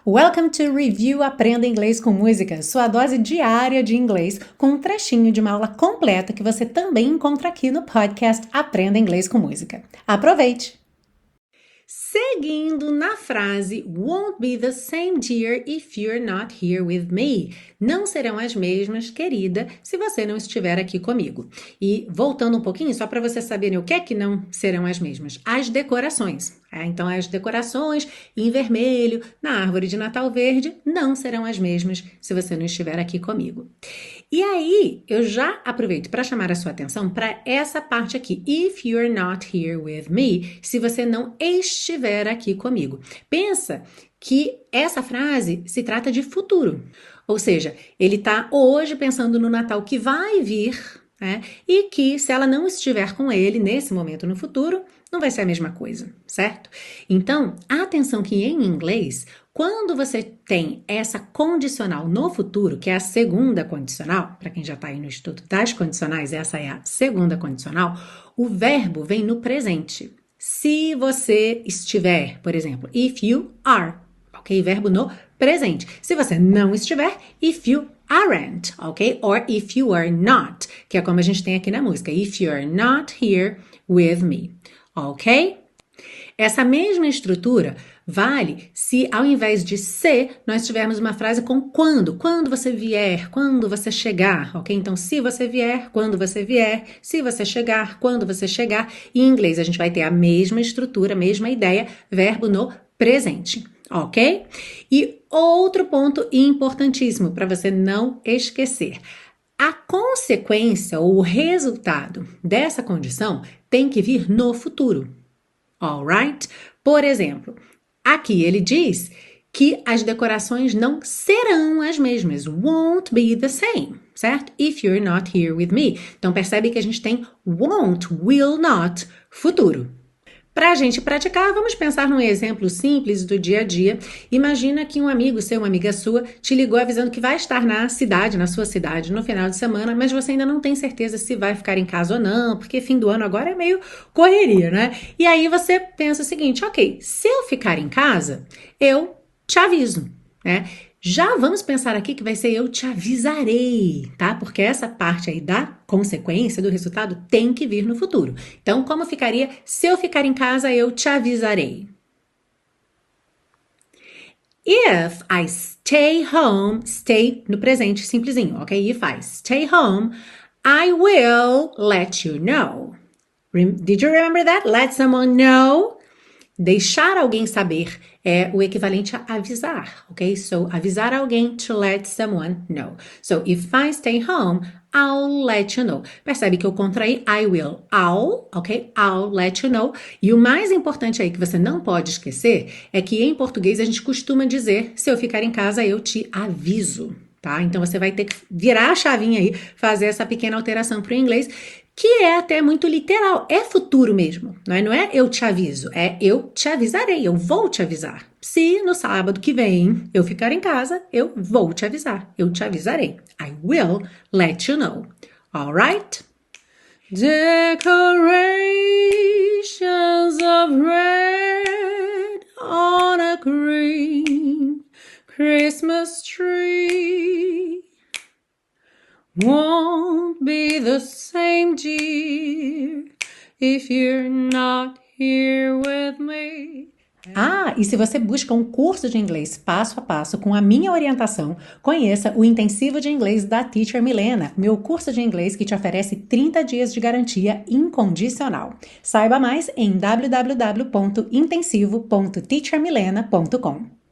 Welcome to Review Aprenda Inglês com Música, sua dose diária de inglês, com um trechinho de uma aula completa que você também encontra aqui no podcast Aprenda Inglês com Música. Aproveite! Seguindo na frase Won't be the same, dear, if you're not here with me. Não serão as mesmas, querida, se você não estiver aqui comigo. E voltando um pouquinho, só para vocês saberem o que é que não serão as mesmas. As decorações. Então, as decorações em vermelho, na árvore de Natal verde, não serão as mesmas se você não estiver aqui comigo. E aí, eu já aproveito para chamar a sua atenção para essa parte aqui. If you're not here with me, se você não estiver aqui comigo. Pensa que essa frase se trata de futuro. Ou seja, ele está hoje pensando no Natal que vai vir, né? E que se ela não estiver com ele nesse momento no futuro, não vai ser a mesma coisa, certo? Então, atenção que em inglês, quando você tem essa condicional no futuro, que é a segunda condicional, para quem já está aí no estudo das condicionais, essa é a segunda condicional, o verbo vem no presente. Se você estiver, por exemplo, if you are, ok? Verbo no presente. Se você não estiver, if you aren't, ok? Or if you are not, que é como a gente tem aqui na música, if you are not here with me, ok? Essa mesma estrutura vale se ao invés de se, nós tivermos uma frase com quando. Quando você vier, quando você chegar, ok? Então, se você vier, quando você vier, se você chegar, quando você chegar. Em inglês, a gente vai ter a mesma estrutura, a mesma ideia, verbo no presente, ok? E outro ponto importantíssimo para você não esquecer. A consequência ou o resultado dessa condição tem que vir no futuro, alright? Por exemplo, aqui ele diz que as decorações não serão as mesmas. Won't be the same, certo? If you're not here with me. Então, percebe que a gente tem won't, will not, futuro. Para a gente praticar, vamos pensar num exemplo simples do dia a dia. Imagina que um amigo seu, uma amiga sua, te ligou avisando que vai estar na cidade, na sua cidade, no final de semana, mas você ainda não tem certeza se vai ficar em casa ou não, porque fim do ano agora é meio correria, né? E aí você pensa o seguinte, ok, se eu ficar em casa, eu te aviso, né? Já vamos pensar aqui que vai ser eu te avisarei, tá? Porque essa parte aí da consequência, do resultado, tem que vir no futuro. Então, como ficaria se eu ficar em casa, eu te avisarei? If I stay home, stay no presente simplesinho, ok? If I stay home, I will let you know. Did you remember that? Let someone know. Deixar alguém saber é o equivalente a avisar, ok? So, avisar alguém to let someone know. So, if I stay home, I'll let you know. Percebe que eu contraí I will, I'll, ok? I'll let you know. E o mais importante aí que você não pode esquecer é que em português a gente costuma dizer, se eu ficar em casa, eu te aviso, tá? Então, você vai ter que virar a chavinha aí, fazer essa pequena alteração para o inglês, que é até muito literal, é futuro mesmo, não é eu te aviso, é eu te avisarei, eu vou te avisar. Se no sábado que vem eu ficar em casa, eu vou te avisar, eu te avisarei. I will let you know, alright? Decorations of red on a green Christmas tree won't be the same, dear, if you're not here with me. E se você busca um curso de inglês passo a passo com a minha orientação, conheça o Intensivo de Inglês da Teacher Milena, meu curso de inglês que te oferece 30 dias de garantia incondicional. Saiba mais em www.intensivo.teachermilena.com.